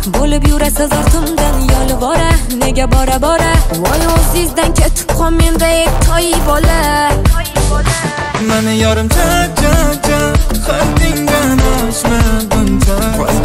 bo'lib yurasiz ortimdan yolvora, nega bora voy o'zingizdan ketib qol menda toy bola. Mani yorim cha haddingdan oshma buncha.